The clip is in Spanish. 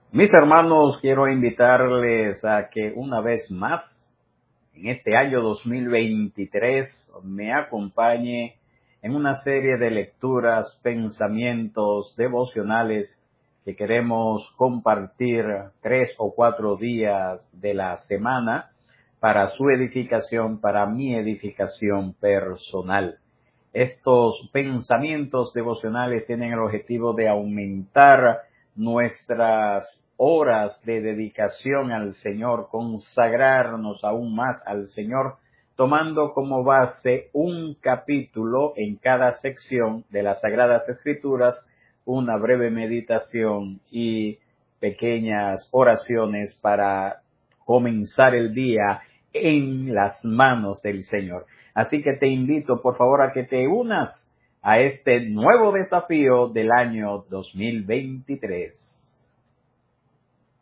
Mis hermanos, quiero invitarles a que una vez más, en este año 2023, me acompañe en una serie de lecturas, pensamientos devocionales que queremos compartir 3 o 4 días de la semana para su edificación, para mi edificación personal. Estos pensamientos devocionales tienen el objetivo de aumentar nuestras horas de dedicación al Señor, consagrarnos aún más al Señor, tomando como base un capítulo en cada sección de las Sagradas Escrituras, una breve meditación y pequeñas oraciones para comenzar el día en las manos del Señor. Así que te invito, por favor, a que te unas a este nuevo desafío del año 2023.